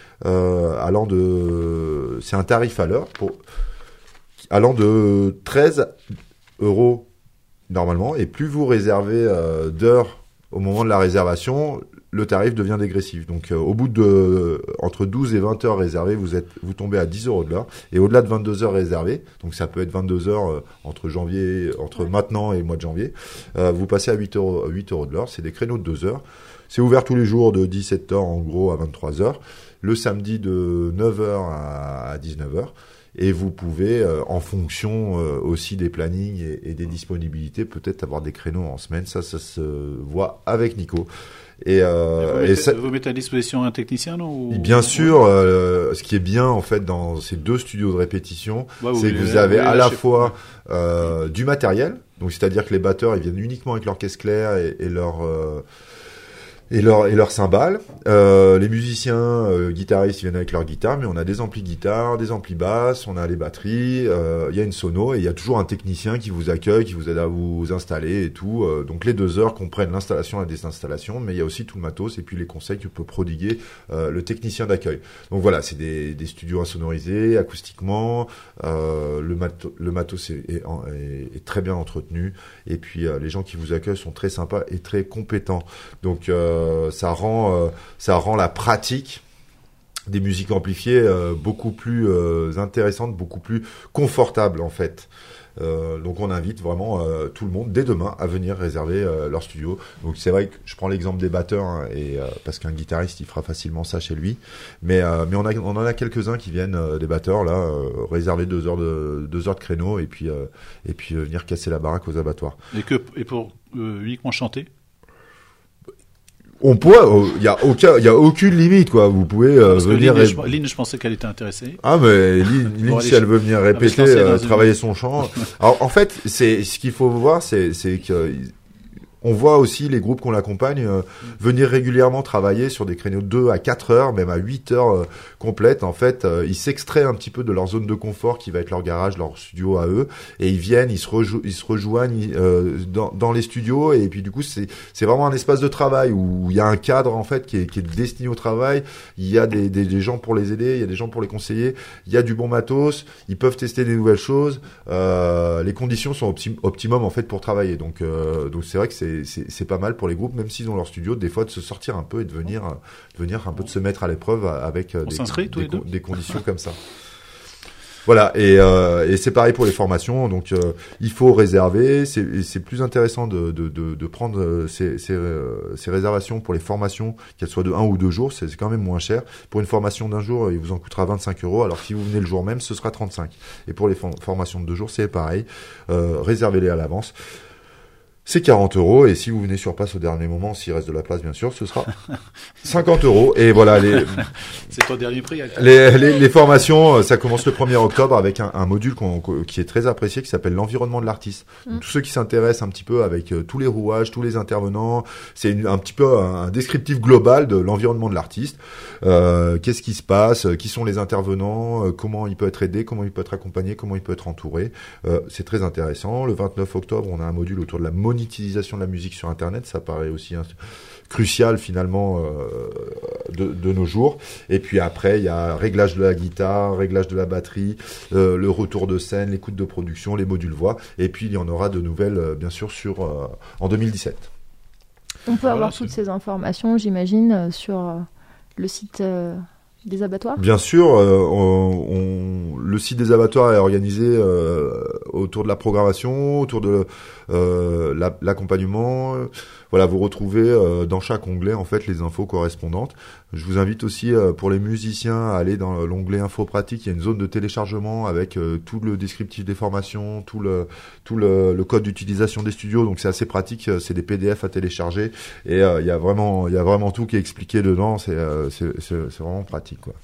euh, allant de... C'est un tarif à l'heure pour, allant de treize euros normalement. Et plus vous réservez euh, d'heures au moment de la réservation, le tarif devient dégressif. Donc, euh, au bout de euh, entre douze et vingt heures réservées, vous êtes, vous tombez à dix euros de l'heure. Et au-delà de vingt-deux heures réservées, donc ça peut être vingt-deux heures euh, entre janvier, entre maintenant et le mois de janvier, euh, vous passez à huit euros, huit euros de l'heure. C'est des créneaux de deux heures. C'est ouvert tous les jours de dix-sept heures en gros à vingt-trois heures. Le samedi de neuf heures à dix-neuf heures. Et vous pouvez, euh, en fonction euh, aussi des plannings et, et des disponibilités, peut-être avoir des créneaux en semaine. Ça, ça se voit avec Nico. Et, euh, et vous, mettez, et ça, vous mettez à disposition un technicien, non? Ou... Bien sûr. Euh, ce qui est bien en fait dans ces deux studios de répétition, ouais, c'est que vous avez à la fois euh, du matériel. Donc, c'est-à-dire que les batteurs, ils viennent uniquement avec leur caisse claire et, et leur euh, et leur et leurs cymbales. Euh, les musiciens, euh, guitaristes, ils viennent avec leur guitare, mais on a des amplis guitare, des amplis basses, on a les batteries, il euh, y a une sono et il y a toujours un technicien qui vous accueille, qui vous aide à vous installer et tout. Euh, donc les deux heures comprennent l'installation et la désinstallation, mais il y a aussi tout le matos et puis les conseils que peut prodiguer euh, le technicien d'accueil. Donc voilà, c'est des, des studios insonorisés, acoustiquement, euh, le, mato, le matos est, est, est, est très bien entretenu et puis euh, les gens qui vous accueillent sont très sympas et très compétents. Donc euh, Euh, ça rend euh, ça rend la pratique des musiques amplifiées euh, beaucoup plus euh, intéressante, beaucoup plus confortable en fait. Euh, donc on invite vraiment euh, tout le monde dès demain à venir réserver euh, leur studio. Donc c'est vrai que je prends l'exemple des batteurs hein, et euh, parce qu'un guitariste il fera facilement ça chez lui, mais euh, mais on a on en a quelques-uns qui viennent euh, des batteurs là euh, réserver deux heures de deux heures de créneau et puis euh, et puis euh, venir casser la baraque aux abattoirs. Et que et pour euh, uniquement chanter. On pourrait, il y a aucun, il y a aucune limite quoi. Vous pouvez euh, Parce venir. Que Lynn, je, Lynn, je pensais qu'elle était intéressée. Ah mais Lynn, Lynn si elle veut venir répéter, euh, travailler une... son chant. Alors en fait, c'est ce qu'il faut voir, c'est c'est que on voit aussi les groupes qu'on l'accompagne euh, venir régulièrement travailler sur des créneaux de deux à quatre heures, même à huit heures euh, complètes. En fait, euh, ils s'extraient un petit peu de leur zone de confort qui va être leur garage, leur studio à eux, et ils viennent, ils se, rejou- ils se rejoignent euh, dans, dans les studios, et puis du coup, c'est, c'est vraiment un espace de travail où il y a un cadre en fait qui est, qui est destiné au travail. Il y a des, des, des gens pour les aider, il y a des gens pour les conseiller, il y a du bon matos, ils peuvent tester des nouvelles choses. Euh, les conditions sont optim- optimum en fait pour travailler. Donc, euh, donc c'est vrai que c'est C'est, c'est pas mal pour les groupes, même s'ils ont leur studio, des fois de se sortir un peu et de venir, de venir un peu de se mettre à l'épreuve avec On des, s'inscrit, tous des, les deux des conditions comme ça. Voilà, et, euh, et c'est pareil pour les formations. Donc, euh, il faut réserver. C'est, c'est plus intéressant de, de, de, de prendre ces, ces, ces réservations pour les formations, qu'elles soient de un ou deux jours. C'est, c'est quand même moins cher. Pour une formation d'un jour, il vous en coûtera vingt-cinq euros. Alors, si vous venez le jour même, ce sera trente-cinq. Et pour les for- formations de deux jours, c'est pareil. Euh, réservez-les à l'avance. c'est quarante euros. Et si vous venez sur place au dernier moment, s'il reste de la place, bien sûr, ce sera cinquante euros. Et voilà, les, c'est ton dernier prix. les, les, les formations, ça commence le premier octobre avec un, un module qu'on, qui est très apprécié, qui s'appelle l'environnement de l'artiste. Mmh. Donc, tous ceux qui s'intéressent un petit peu avec euh, tous les rouages, tous les intervenants, c'est une, un petit peu un, un descriptif global de l'environnement de l'artiste. Euh, qu'est-ce qui se passe, qui sont les intervenants, euh, comment il peut être aidé, comment il peut être accompagné, comment il peut être entouré. Euh, c'est très intéressant. Le vingt-neuf octobre, on a un module autour de la monétisation de la musique sur Internet. Ça paraît aussi hein, crucial finalement euh, de, de nos jours. Et puis après, il y a réglage de la guitare, réglage de la batterie, euh, le retour de scène, l'écoute de production, les modules voix. Et puis il y en aura de nouvelles, euh, bien sûr, sur euh, en deux mille dix-sept. On peut voilà, avoir c'est... toutes ces informations, j'imagine, euh, sur euh, le site euh, des abattoirs. Bien sûr, euh, on, on, le site des abattoirs est organisé euh, autour de la programmation, autour de euh, la, l'accompagnement. Voilà, vous retrouvez euh, dans chaque onglet en fait les infos correspondantes. Je vous invite aussi euh, pour les musiciens à aller dans l'onglet info pratique. Il y a une zone de téléchargement avec euh, tout le descriptif des formations, tout le tout le, le code d'utilisation des studios. Donc c'est assez pratique. C'est des P D F à télécharger et euh, il y a vraiment il y a vraiment tout qui est expliqué dedans. C'est euh, c'est, c'est, c'est vraiment pratique quoi.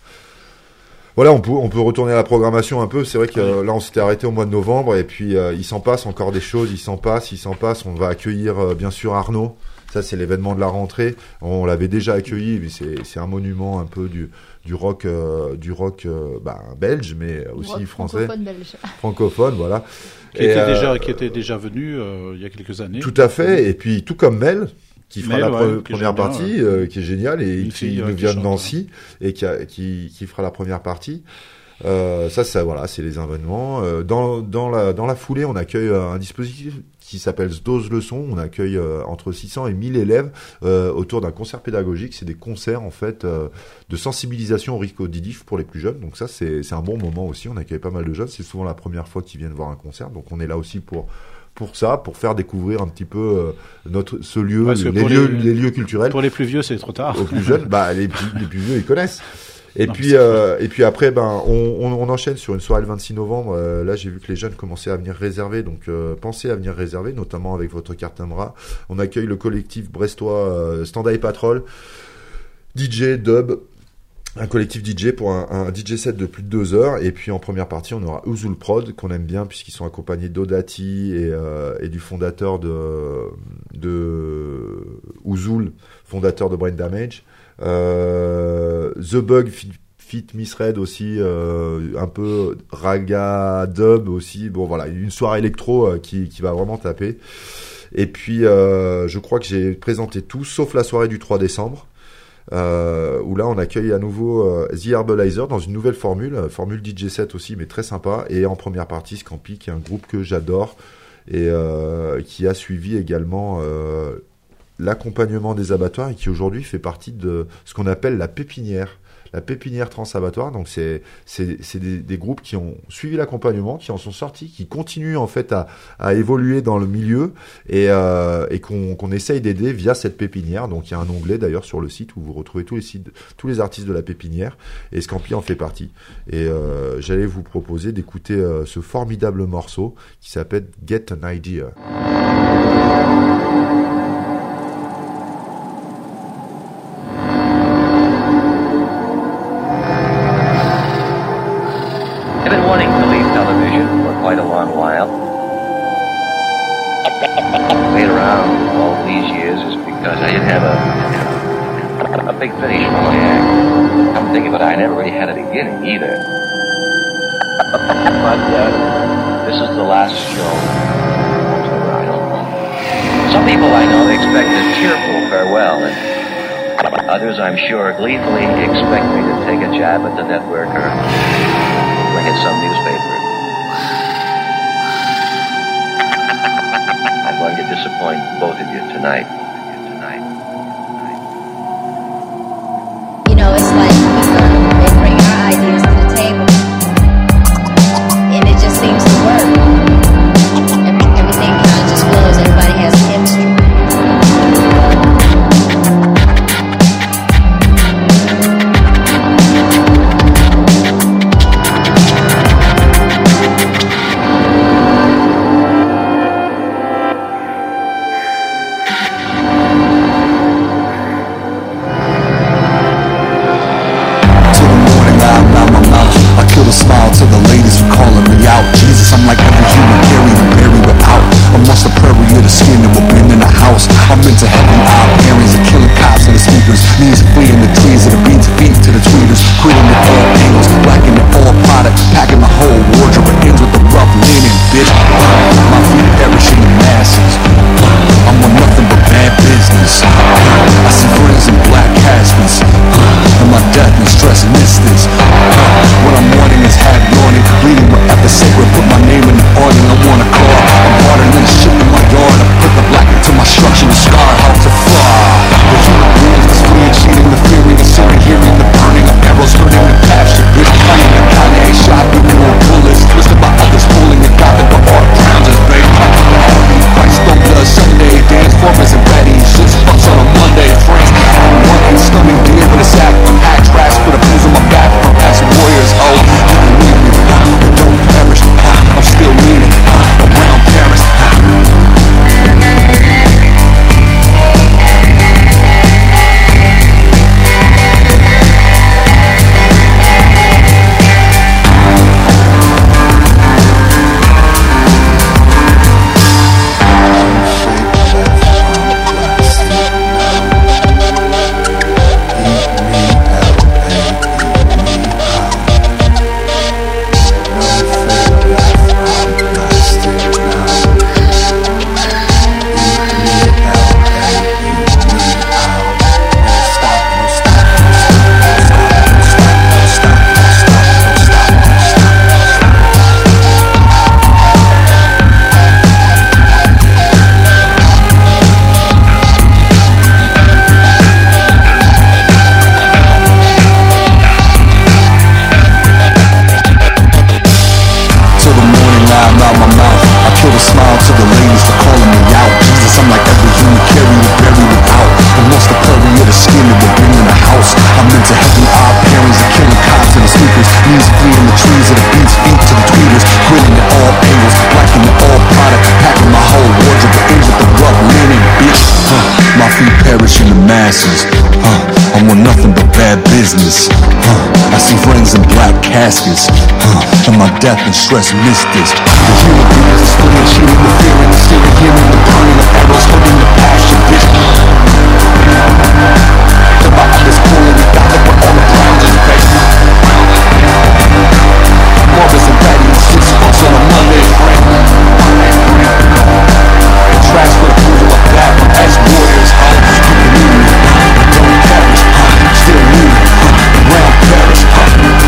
Voilà, on peut, on peut retourner à la programmation un peu. C'est vrai que euh, là, on s'était arrêté au mois de novembre et puis euh, il s'en passe encore des choses. Il s'en passe, il s'en passe. On va accueillir euh, bien sûr Arnaud. Ça, c'est l'événement de la rentrée. On l'avait déjà accueilli. Mais c'est, c'est un monument un peu du, du rock, euh, du rock euh, bah, belge, mais aussi rock français. Francophone belge. Francophone, voilà. Qui et, était euh, déjà, qui était déjà venu euh, il y a quelques années. Tout à fait. Et puis tout comme Mel. Qui fera Mais la ouais, pre- qui première génial, partie, ouais. euh, qui est géniale et Une qui fille, nous ouais, vient qui de chante, Nancy et qui, a, qui, qui fera la première partie. Euh, ça, ça, voilà, c'est les événements. Euh, dans, dans la, dans la foulée, on accueille euh, un dispositif qui s'appelle Dose Leçon. On accueille euh, entre six cents et mille élèves euh, autour d'un concert pédagogique. C'est des concerts en fait euh, de sensibilisation au risque auditif pour les plus jeunes. Donc ça, c'est, c'est un bon moment aussi. On accueille pas mal de jeunes. C'est souvent la première fois qu'ils viennent voir un concert. Donc on est là aussi pour pour ça, pour faire découvrir un petit peu euh, notre ce lieu, les, les lieux, les, les lieux culturels. Pour les plus vieux, c'est trop tard. Aux plus jeunes, bah les, les plus vieux, ils connaissent. Et non, puis euh, et puis après ben on, on, on enchaîne sur une soirée le vingt-six novembre. Euh, là j'ai vu que les jeunes commençaient à venir réserver, donc euh, pensez à venir réserver, notamment avec votre carte Imbra. On accueille le collectif brestois euh, Stand Eye Patrol, D J dub, un collectif D J pour un, un D J set de plus de deux heures. Et puis en première partie on aura Uzul Prod qu'on aime bien puisqu'ils sont accompagnés d'Odati et, euh, et du fondateur de de Uzul, fondateur de Brain Damage. Euh, The Bug fit, fit Miss Red aussi, euh, un peu raga dub aussi. Bon voilà, une soirée électro euh, qui, qui va vraiment taper. Et puis euh, je crois que j'ai présenté tout sauf la soirée du trois décembre. Euh, où là on accueille à nouveau euh, The Herbalizer dans une nouvelle formule, euh, formule D J set aussi mais très sympa. Et en première partie Scampi qui est un groupe que j'adore et euh, qui a suivi également euh, l'accompagnement des abattoirs et qui aujourd'hui fait partie de ce qu'on appelle la pépinière, la pépinière transabattoir. Donc c'est c'est c'est des, des groupes qui ont suivi l'accompagnement, qui en sont sortis, qui continuent en fait à à évoluer dans le milieu et euh, et qu'on qu'on essaye d'aider via cette pépinière. Donc il y a un onglet d'ailleurs sur le site où vous retrouvez tous les sites, tous les artistes de la pépinière et Scampi en fait partie. Et euh, j'allais vous proposer d'écouter euh, ce formidable morceau qui s'appelle Get an Idea. Quite a long while. Wait around all these years is because I didn't have a a big finish for my act. I'm thinking, but I never really had a beginning either. But uh, this is the last show. I don't know. Some people I know expect a cheerful farewell, and others, I'm sure, gleefully expect me to take a jab at the network or bring in some newspaper. I'm going to disappoint both of you tonight. Tonight. You know, it's like we come and bring our ideas to the table, and it just seems to work. Everything kind of just flows. Everybody has chemistry. been to heaven. Our parents are killing cops and the speakers. Knees free in the trees and the beats feet to the tweeters. Quitting at all angles, blacking the all product. Packing my whole wardrobe, it ends with the rough linen, bitch. My feet perishing the masses. I'm on nothing but bad business. I see friends in black caskets. And my death and stress miss this. What I'm wanting is half yawning, bleeding wherever sacred. Put my name in the organ, I want a car. I'm harder than shit in my yard. I put the black into my structure, the scar, how to fly. The human beings, the fleeing, cheating, the fearing, the searing, hearing, the burning of arrows, hurting the pasture. Bitch, fighting the kind of shot with more bullets. Twisted by others, pulling and dropping the art grounds as bait. The army, Christ don't blood Sunday, dance formers and ready. Six bucks on a Monday, friends. I'm one ain't stomach deer, but a sack from hat tracks. Put a bruise on my back from past warriors. Oh, you can leave me, but don't perish. I'm still leaning around Paris. Uh, I'm on nothing but bad business. Uh, I see friends in black caskets. Uh, and my death and stress miss this. The human beings are split, shooting the fear and the steering, hearing the burning of arrows, holding the passion, bitch. The bottom is pulling the dollar, but all the ground is ready. Morris and Betty, six bucks on a Monday, friend. Tracks for the cruiser like that, as warriors, oh, you can leave me. Don't perish, huh? Still moving, huh? Round Paris, huh?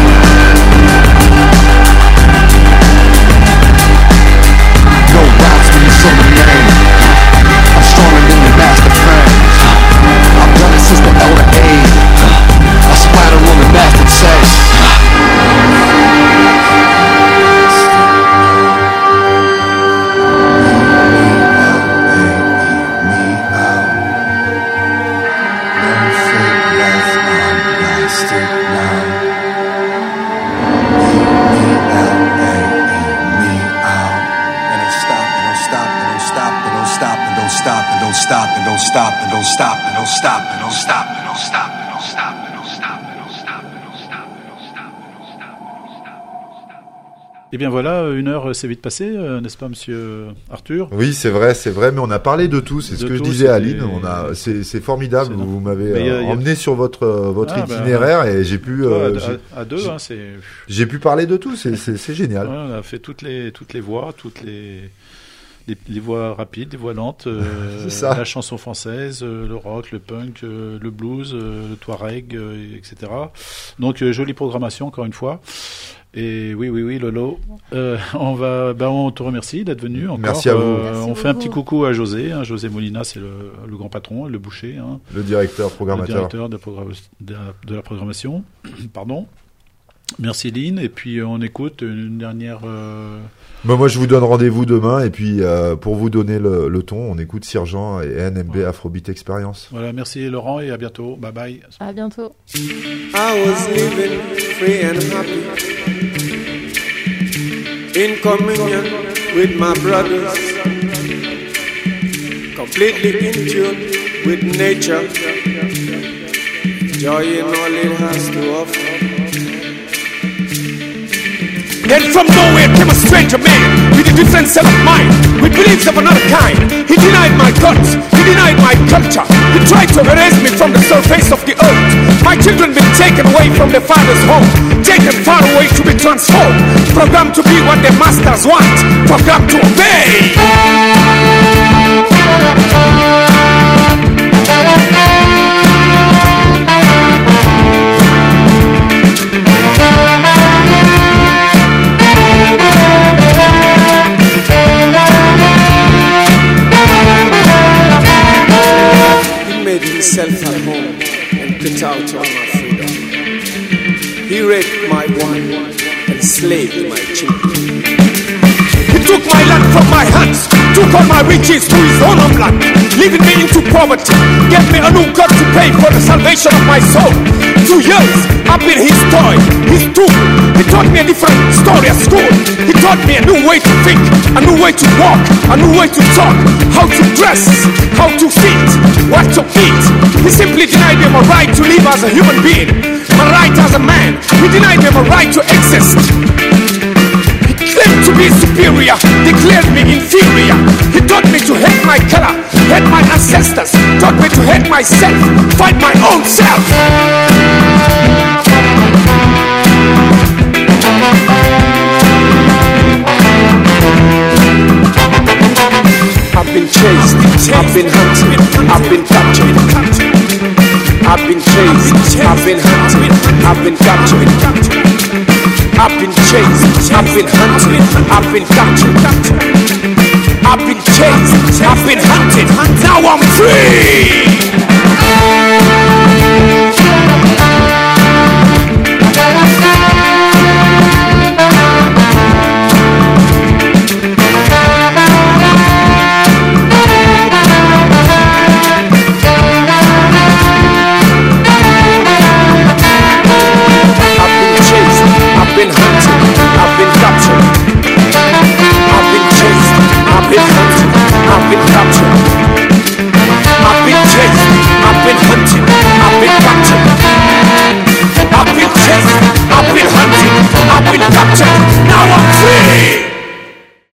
No routes when you say the name. I'm stronger than your master friends. I've done it since the elder age. I splatter on the master say. Stop and don't stop and don't stop and don't stop and don't stop and don't stop and don't stop and don't stop and don't stop and don't stop and don't stop and don't stop. Et bien voilà, une heure s'est vite passée, euh, n'est-ce pas, monsieur Arthur? Oui, c'est vrai, c'est vrai, mais on a parlé de tout. C'est ce De que tout, je disais à c'était- Aline. On a, c'est, c'est formidable. C'est Vous m'avez Mais y a- euh, y a- emmené sur votre euh, votre Ah, bah, itinéraire et j'ai pu Ouais, euh, à- j'ai, à, à deux, j'ai- hein, c'est. j'ai pu parler de tout. C'est c'est, c'est génial. Ouais, on a fait toutes les toutes les voix, toutes les les, les voix rapides, les voix lentes, euh, C'est ça. la chanson française, euh, le rock, le punk, euh, le blues, euh, le touareg, euh, et cetera. Donc euh, jolie programmation encore une fois. Et oui, oui, oui, Lolo. Euh, on va, ben on te remercie d'être venu encore. Merci à vous. Euh, Merci on fait un beaucoup. petit coucou à José. Hein. José Molina, c'est le, le grand patron, le boucher, hein, Le directeur le programmateur. directeur de la, programma- de la- de la programmation. Pardon. Merci Lynn. Et puis euh, on écoute une dernière. Euh... Bah, moi, je vous donne rendez-vous demain et puis euh, pour vous donner le, le ton, on écoute Sergent et N M B Afrobeat Experience. Voilà, merci Laurent et à bientôt. Bye bye. À bientôt. I was living free and happy, in communion with my brothers, completely in tune with nature, joy in all it has to offer. Then from nowhere came a stranger man with a different set of mind, with beliefs of another kind. He denied my guts, he denied my culture. You try to erase me from the surface of the earth. My children been taken away from their father's home, taken far away to be transformed, programmed to be what their masters want, programmed to obey. Himself at home and put out all my freedom. He raped my woman and slaved my children. He took my land from my hands, took all my riches to his own homeland, leaving me into poverty, gave me a new God to pay for the salvation of my soul. Two years, I've been his toy, his tool. He taught me a different story at school. He taught me a new way to think, a new way to walk, a new way to talk, how to dress, how to sit, what to eat. He simply denied me my right to live as a human being, my right as a man. He denied me my right to exist. He claimed to be superior, declared me inferior. He taught me to hate my color, hate my ancestors, taught me to hate myself, fight my own self. I've been chased, I've been hunted, I've been captured. I've been chased, I've been hunted, I've been captured. I've been chased, I've been hunted, I've been captured. I've been chased, I've been hunted, now I'm free.